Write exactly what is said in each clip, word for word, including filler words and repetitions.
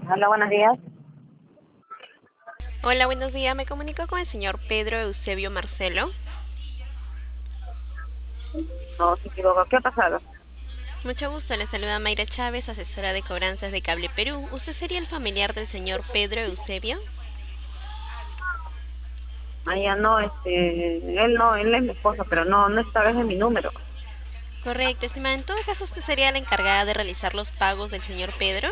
Hola, buenos días. Hola, buenos días. Me comunico con el señor Pedro Eusebio Marcelo. No, se equivocó. ¿Qué ha pasado? Mucho gusto, le saluda Mayra Chávez, asesora de cobranzas de Cable Perú. ¿Usted sería el familiar del señor Pedro Eusebio? Ah, ya no, este, él no, él es mi esposo, pero no, no esta vez es mi número. Correcto, estimada. En todo caso, usted sería la encargada de realizar los pagos del señor Pedro.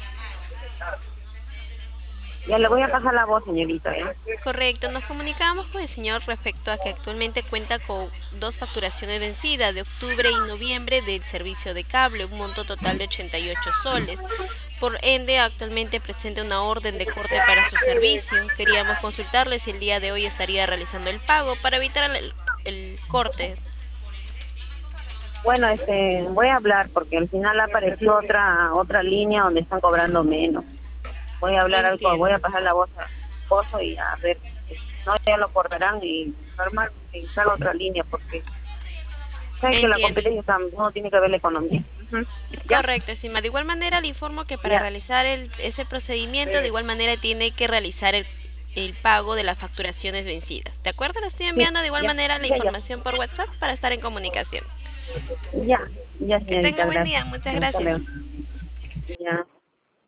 Ya le voy a pasar la voz, señorita, ¿ya? Correcto, nos comunicamos con el señor respecto a que actualmente cuenta con dos facturaciones vencidas de octubre y noviembre del servicio de cable, un monto total de ochenta y ocho soles. Por ende, actualmente presenta una orden de corte para su servicio. Queríamos consultarle si el día de hoy estaría realizando el pago para evitar el, el corte. Bueno, este, voy a hablar porque al final apareció otra otra línea donde están cobrando menos. Voy a hablar algo, voy a Entiendo. pasar la voz a mi esposo y a ver, este, no, ya lo cortarán y normal, usar otra línea porque sabe que la Entiendo. competencia también uno tiene que ver la economía. Ujú. ¿Ya? Correcto, estimada. De igual manera, le informo que para Ya. realizar el- ese procedimiento, de igual manera tiene que realizar el, el pago de las facturaciones vencidas. ¿De acuerdo? Le estoy Sí, enviando de igual ya, manera la ya, ya. información por WhatsApp para estar en comunicación. Ya, ya, Que tenga señorita, buen gracias. día. Muchas Hasta gracias. luego. Ya.